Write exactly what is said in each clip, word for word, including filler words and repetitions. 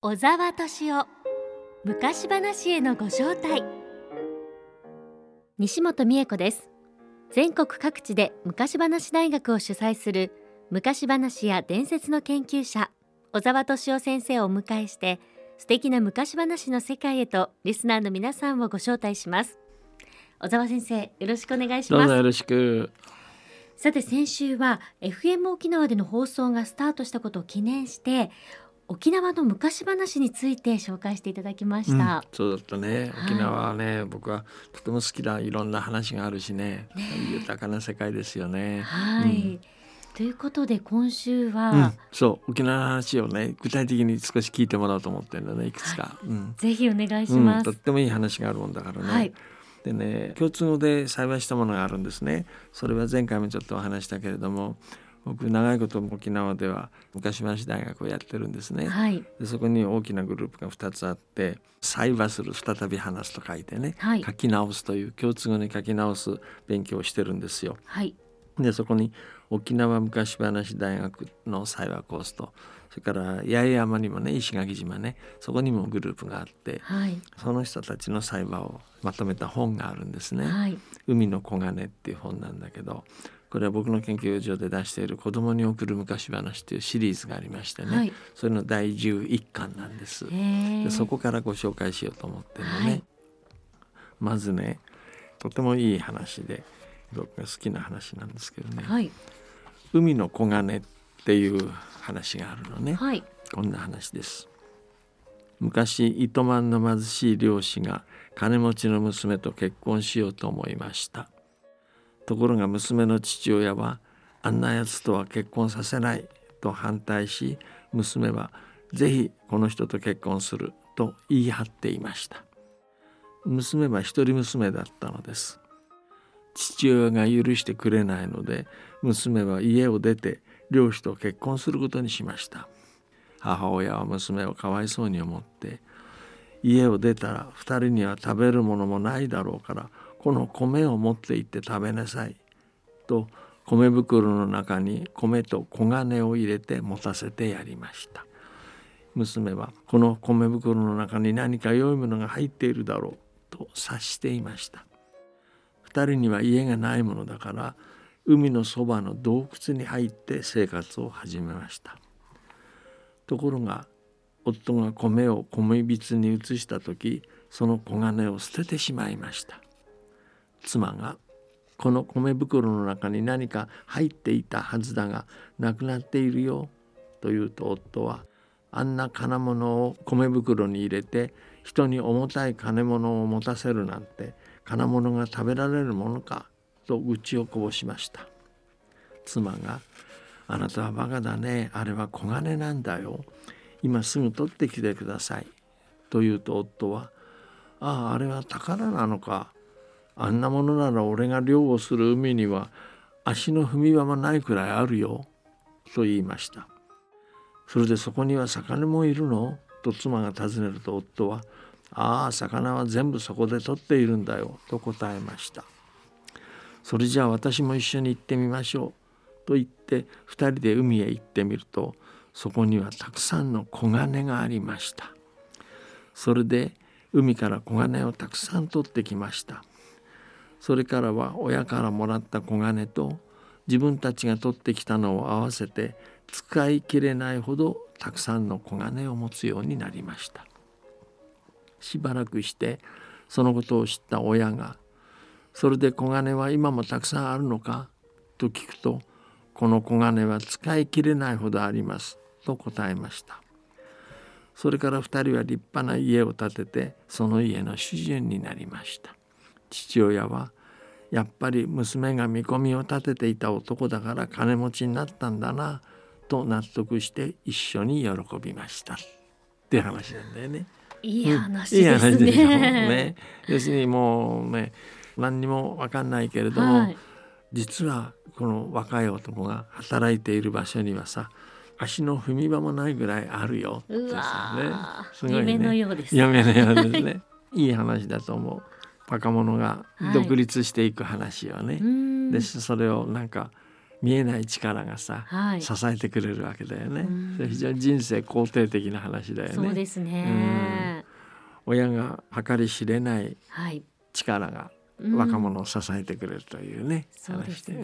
小沢敏夫昔話へのご招待。西本美恵子です。全国各地で昔話大学を主催する昔話や伝説の研究者小沢敏夫先生をお迎えして、素敵な昔話の世界へとリスナーの皆さんをご招待します。小沢先生、よろしくお願いします。 どうぞよろしく。 さて、先週は エフエム 沖縄での放送がスタートしたことを記念して、沖縄の昔話について紹介していただきました、 うん、そうだったね。沖縄はね、はい、僕はとても好きだ。いろんな話があるし ね, ね豊かな世界ですよね。 はい、うん、ということで今週は、うん、 そう沖縄の話をね具体的に少し聞いてもらおうと思ってるのね、いくつか、はい、うん、 ぜひお願いします、 うん、とってもいい話があるもんだからね、 はい、 でね、共通語で幸いしたものがあるんですね。それは前回もちょっとお話したけれども、僕長いこと沖縄では昔話大学をやってるんですね、 はい、 でそこに大きなグループがふたつあって、再話する、再び話すと書いてね、 はい、 書き直すという共通語に書き直す勉強をしてるんですよ、 はい、 でそこに沖縄昔話大学の再話コースと、それから八重山にもね、石垣島ね、そこにもグループがあって、 はい、 その人たちの再話をまとめた本があるんですね、 はい、 海の黄金っていう本なんだけど、これは僕の研究所で出している子供に送る昔話というシリーズがありましてね、はい、それのだいじゅういっかんなんです。でそこからご紹介しようと思ってるのね、はい、まずね、とてもいい話で僕が好きな話なんですけどね、はい、海の黄金っていう話があるのね、はい、こんな話です。昔糸満の貧しい漁師が金持ちの娘と結婚しようと思いました。ところが娘の父親はあんなやつとは結婚させないと反対し、娘はぜひこの人と結婚すると言い張っていました。娘は一人娘だったのです。父親が許してくれないので、娘は家を出て漁師と結婚することにしました。母親は娘をかわいそうに思って、家を出たら二人には食べるものもないだろうから、この米を持って行って食べなさいと、米袋の中に米と黄金を入れて持たせてやりました。娘はこの米袋の中に何か良いものが入っているだろうと察していました。二人には家がないものだから、海のそばの洞窟に入って生活を始めました。ところが夫が米を米びつに移したとき、その黄金を捨ててしまいました。妻がこの米袋の中に何か入っていたはずだがなくなっているよと言うと、夫はあんな金物を米袋に入れて人に重たい金物を持たせるなんて、金物が食べられるものかと愚痴をこぼしました。妻があなたはバカだね、あれは黄金なんだよ、今すぐ取ってきてくださいと言うと、夫はああ、あれは宝なのか、あんなものなら俺が漁をする海には足の踏み場もないくらいあるよと言いました。それでそこには魚もいるのと妻が尋ねると、夫はああ、魚は全部そこで取っているんだよと答えました。それじゃあ私も一緒に行ってみましょうと言って二人で海へ行ってみると、そこにはたくさんの黄金がありました。それで海から黄金をたくさん取ってきました。それからは親からもらった黄金と自分たちが取ってきたのを合わせて使い切れないほどたくさんの黄金を持つようになりました。しばらくしてそのことを知った親が、それで黄金は今もたくさんあるのかと聞くと、この黄金は使い切れないほどありますと答えました。それから二人は立派な家を建てて、その家の主人になりました。父親はやっぱり娘が見込みを立てていた男だから金持ちになったんだなと納得して一緒に喜びましたっていう話なんだよね。 いい話ですね、うん、いい話でしょうね。 要するにもうね、何にも分かんないけれども、はい、実はこの若い男が働いている場所にはさ、足の踏み場もないぐらいあるよってさ、ね、すごいね、 夢のようです。 夢のようですねいい話だと思う。若者が独立していく話よね、はい、でそれをなんか見えない力がさ、はい、支えてくれるわけだよね。それ非常に人生肯定的な話だよね。 そうですね。 親が計り知れない力が若者を支えてくれるというね、 うん、話で、ね、 うん、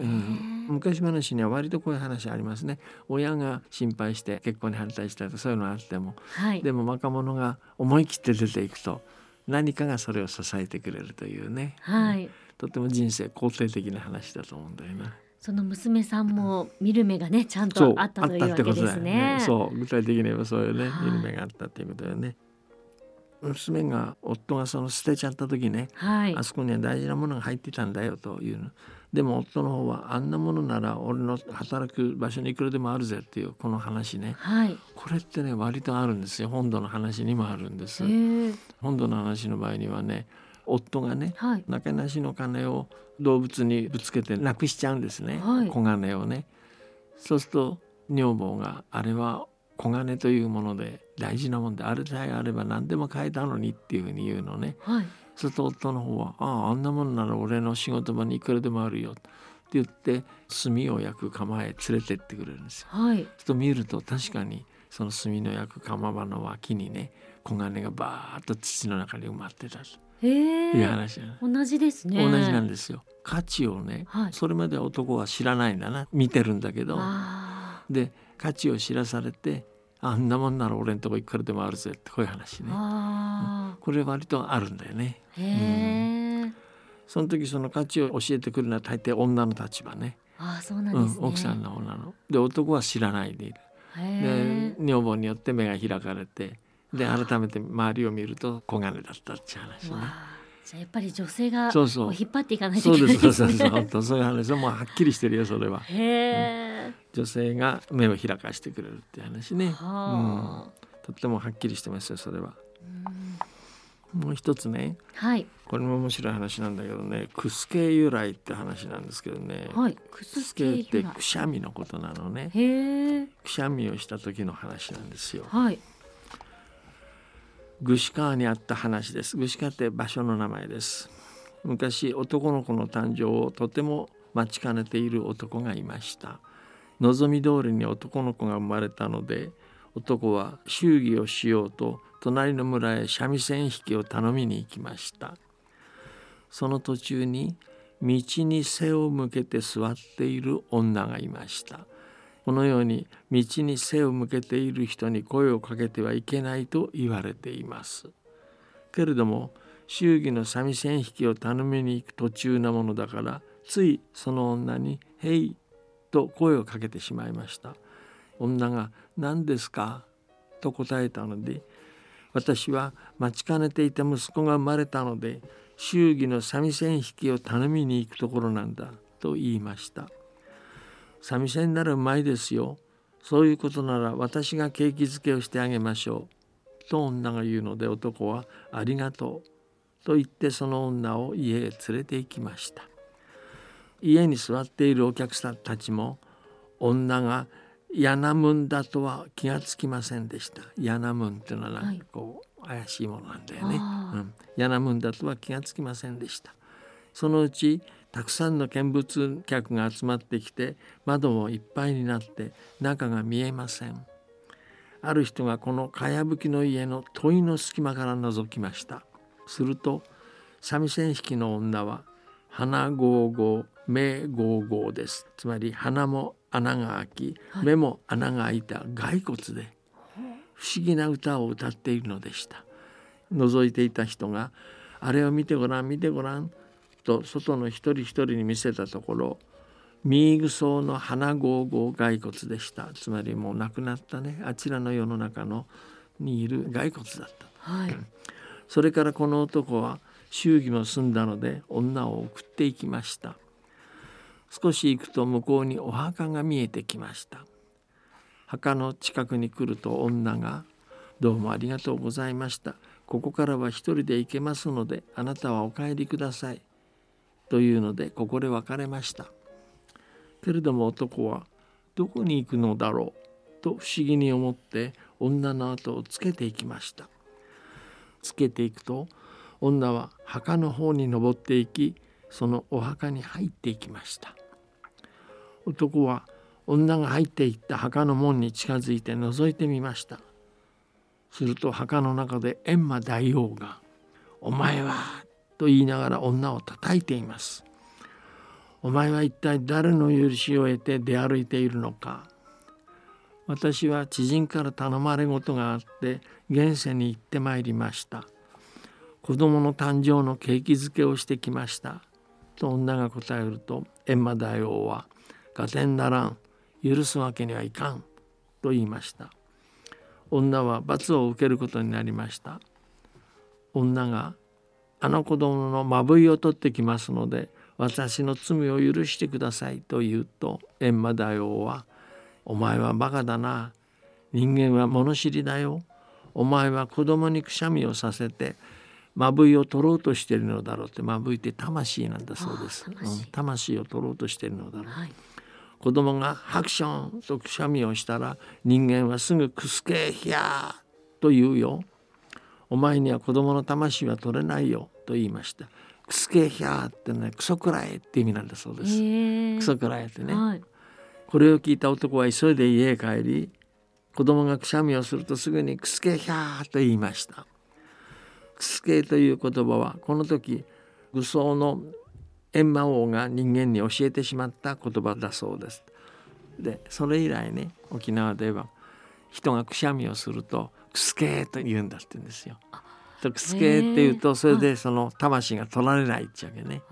昔話には割とこういう話ありますね。親が心配して結婚に反対したりとそういうのあっても、はい、でも若者が思い切って出ていくと何かがそれを支えてくれるというね、はい、とても人生肯定的な話だと思うんだよな。 その娘さんも見る目がねちゃんとあったというわけですね。 そう、具体的に言えばそういうね、見る目があったということだよね。娘が夫がその捨てちゃった時ね、はい、あそこには大事なものが入ってたんだよというの。でも夫の方はあんなものなら俺の働く場所にいくらでもあるぜっていうこの話ね、はい、これってね割とあるんですよ。本土の話にもあるんです。本土の話の場合にはね、夫がね、はい、なけなしの金を動物にぶつけてなくしちゃうんですね、はい、小金をね。そうすると女房があれは小金というもので大事なもんであれさえあれば何でも買えたのにっていうふうに言うのね、はい、そうすると夫の方はああ、あんなものなら俺の仕事場にいくらでもあるよって言って炭を焼く窯へ連れてってくれるんですよ、はい、そうすると見ると確かにその炭の焼く窯場の脇にね小金がバーッと土の中に埋まってたという話、ね、 同じですね。 同じなんですよ。価値をね、はい、それまで男は知らないんだな、見てるんだけど、で価値を知らされてあんなもんなら俺んとこいくらでもあるぜってこういう話ね、あ、これ割とあるんだよね。へ、うん、その時その価値を教えてくるのは大抵女の立場ね。 あ、そうなんですね、 うん、奥さんの女ので男は知らないでいる。で女房によって目が開かれてで改めて周りを見ると小金だったって話ね。 じゃあやっぱり女性がこう引っ張っていかないといけないですね。 そうです、そうです、本当そういう話はもうはっきりしてるよそれは。へ、うん、女性が目を開かしてくれるって話ね、は、うん、とってもはっきりしてますよそれは。うん、もう一つね、はい、これも面白い話なんだけどね、クスケ由来って話なんですけどね、はい、クスケってくしゃみのことなのね。へ、くしゃみをした時の話なんですよ。はい、具志川にあった話です。具志川って場所の名前です。昔男の子の誕生をとても待ちかねている男がいました。望み通りに男の子が生まれたので男は祝儀をしようと隣の村へ三味線弾きを頼みに行きました。その途中に道に背を向けて座っている女がいました。このように道に背を向けている人に声をかけてはいけないと言われています。けれども祝儀の三味線弾きを頼みに行く途中なものだからついその女に「へい」と声をかけてしまいました。女が「何ですか?」と答えたので「私は待ちかねていた息子が生まれたので祝儀の三味線弾きを頼みに行くところなんだ」と言いました。三味線ならうまいですよ。そういうことなら私が景気づけをしてあげましょう。と女が言うので男はありがとうと言ってその女を家へ連れて行きました。家に座っているお客さんたちも女がヤナムンだとは気がつきませんでした。ヤナムンっていうのはなんかこう怪しいものなんだよね、うん、ヤナムンだとは気がつきませんでした。そのうちたくさんの見物客が集まってきて窓もいっぱいになって中が見えません。ある人がこのかやぶきの家の戸の隙間から覗きました。すると三味線弾きの女は鼻ゴーゴー目ゴーゴーです。つまり鼻も穴が開き、はい、目も穴が開いた骸骨で不思議な歌を歌っているのでした。覗いていた人があれを見てごらん見てごらんと外の一人一人に見せたところミーグソウの花ゴーゴー骸骨でした。つまりもう亡くなったねあちらの世の中のにいる骸骨だった、はい、それからこの男は祝儀も済んだので女を送っていきました。少し行くと向こうにお墓が見えてきました。墓の近くに来ると女がどうもありがとうございました。ここからは一人で行けますのであなたはお帰りくださいというのでここで別れました。けれども男はどこに行くのだろうと不思議に思って女の後をつけていきました。つけていくと女は墓の方に登っていきそのお墓に入っていきました。 男は女が入っていった墓の門に近づいて覗いてみました。すると墓の中で閻魔大王がお前はと言いながら女を叩いています。お前は一体誰の許しを得て出歩いているのか。私は知人から頼まれ事があって現世に行ってまいりました。子供の誕生の景気づけをしてきましたと女が答えると、閻魔大王は合点ならん、許すわけにはいかんと言いました。女は罰を受けることになりました。女があの子供のまぶいを取ってきますので私の罪を許してくださいと言うと、閻魔大王はお前はバカだな、人間は物知りだよ、お前は子供にくしゃみをさせてまぶいを取ろうとしているのだろうって、まぶいって魂なんだそうです。魂、うん、魂を取ろうとしているのだろう、はい、子供がハクションとくしゃみをしたら人間はすぐクスケヒャーと言うよ、お前には子供の魂は取れないよと言いました。クスケヒャーってね、クソくらえって意味なんだそうです。クソくらえってね、はい、これを聞いた男は急いで家へ帰り、子供がくしゃみをするとすぐにクスケヒャーと言いました。クスケという言葉はこの時愚僧の閻魔王が人間に教えてしまった言葉だそうです。でそれ以来ね、沖縄では人がくしゃみをするとクスケと言うんだって言うんですよ。クスケって言うとそれでその魂が取られないっちゃけね、うん、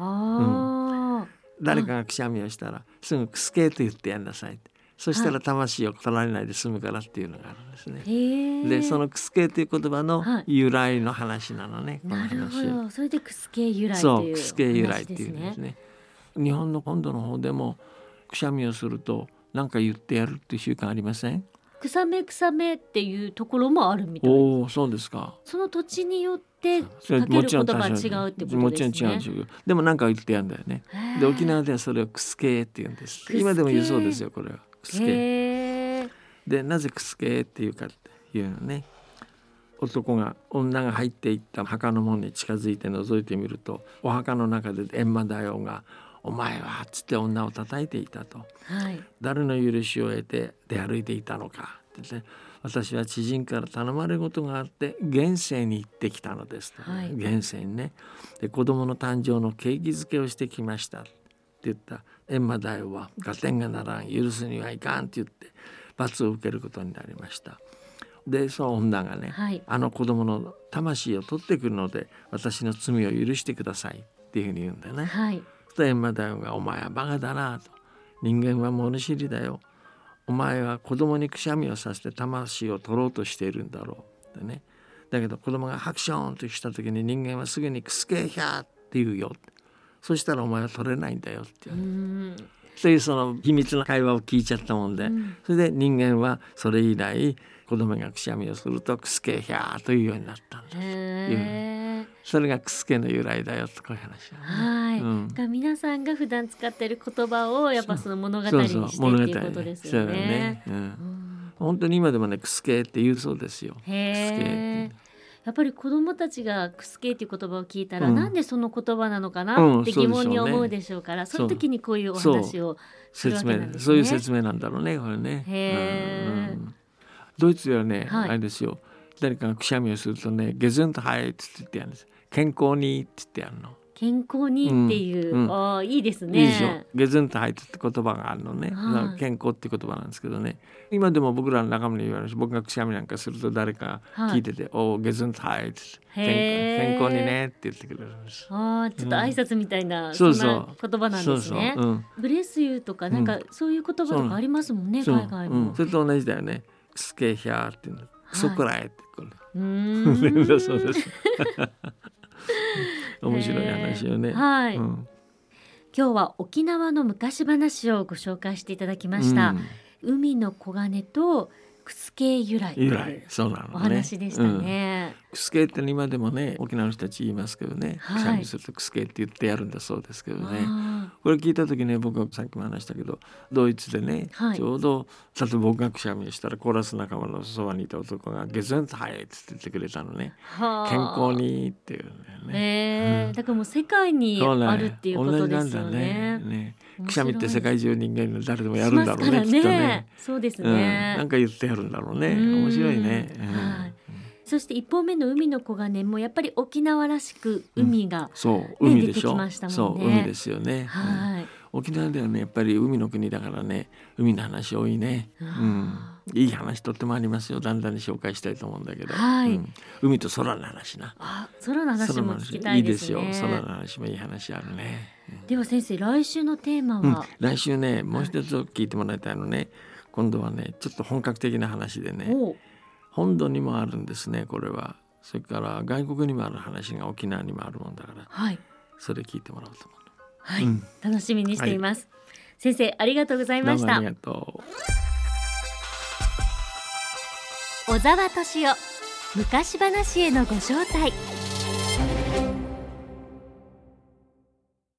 誰かがくしゃみをしたらすぐクスケと言ってやんなさいって、そしたら魂を取られないで済むからっていうのがあるんですね、はい、でそのクスケという言葉の由来の話なのね、はい、この話。 なるほど、それでクスケ由来という話ですね。そう、 クスケ由来っていうんですね。日本の本土の方でもくしゃみをすると何か言ってやるっていう習慣ありません？ くさめくさめっていうところもあるみたいです。 おー、そうですか。 その土地によってかける言葉が違うってことですね。 もちろん違う違う。でも何か言ってやるんだよね。で沖縄ではそれをクスケって言うんです。今でも言うそうですよ、これはクスケで。なぜクスケっていうかっていうのね、男が女が入っていった墓の門に近づいて覗いてみると、お墓の中で閻魔大王がお前はつって女を叩いていたと、はい、誰の許しを得て出歩いていたのかって、ね、私は知人から頼まれ事があって現世に行ってきたのですと、はい、現世にね、で子供の誕生の景気づけをしてきましたって言った閻魔大王は合点がならん、許すにはいかんって言って罰を受けることになりました。でその女がね、はい、あの子供の魂を取ってくるので私の罪を許してくださいっていうふうに言うんだよね、はい、閻魔大王がお前はバカだなと、人間は物知りだよ、お前は子供にくしゃみをさせて魂を取ろうとしているんだろうってね、だけど子供がハクションとした時に人間はすぐにクスケヒャーって言うよ、そしたらお前は取れないんだよっていう、うーん、そういうその秘密の会話を聞いちゃったもんで、うん、それで人間はそれ以来子供がくしゃみをするとクスケヒャーというようになったんだという、それがクスケの由来だよとこういう話、ね、 はい、うん、が皆さんが普段使っている言葉をやっぱその物語にしてっていうことですよね。 そうそう、うんうん、本当に今でもねクスケって言うそうですよ。クスケってやっぱり子どもたちがクスケっていう言葉を聞いたら、うん、なんでその言葉なのかなって疑問に思うでしょうから、うん、その時にこういうお話をするわけなんですね。 そういう説明なんだろうねこれね。 へー、 うんうん、ドイツではね、はい、あれですよ、誰かがくしゃみをするとねゲズンとハイって言ってやるんです。健康にって言ってやるの。 健康にっていう、うんうん、あいいですね。 いいでしょ。ゲズンとハイって言葉があるのね、はい、健康って言葉なんですけどね、今でも僕らの仲間に言われるし、僕がくしゃみなんかすると誰か聞いてて、はい、おゲズンとハイって健康にねって言ってくれるんです。 あちょっと挨拶みたいな、うん、そんな言葉なんですね。そうそう、うん、ブレスユーとかなんかそういう言葉とかありますもんね、うん、海外も、 うん、それと同じだよね。クスケヒャーっていうの、クソくらえってこれ、うーんそうです面白い話よね、 はい、うん、今日は沖縄の昔話をご紹介していただきました、うん、海の黄金とクスケ由来というお話でしたね。 うん、クスケって今でもね沖縄の人たち言いますけどね、はい、くしゃみするとクスケって言ってやるんだそうですけどね、これ聞いた時ね、僕はさっきも話したけどドイツでね、はい、ちょうど例えば僕がくしゃみをしたらコーラス仲間のそばにいた男がゲズンとハイって言ってくれたのね、健康にっていうんだよね、 えーうん、だからもう世界にあるっていうことですよね。 くしゃみって世界中人間の誰でもやるんだろう ね, ねきっとね。 そうですね、 うん、なんか言ってやるんだろうね。面白いね、うんはい、そして一方目の海の黄金もやっぱり沖縄らしく海が、ね、うん、 そう海でしょ。 出てきましたもんね。 そう海ですよね、 はい、 うん、沖縄ではねやっぱり海の国だからね海の話多いね、うん、いい話とってもありますよ。だんだんに紹介したいと思うんだけど、 はい、 うん、海と空の話な。 あ、空の話も聞きたいですね。 いいですよ。空の話もいい話あるね、 うん、では先生来週のテーマは、うん、 来週ねもう一つ聞いてもらいたいのね、はい、今度はねちょっと本格的な話でね本土にもあるんですねこれは。それから外国にもある話が沖縄にもあるもんだから、 はい、 それ聞いてもらおうと思う。 はい、うん、楽しみにしています、はい、先生ありがとうございました。 どうもありがとう。小沢敏夫昔話へのご招待。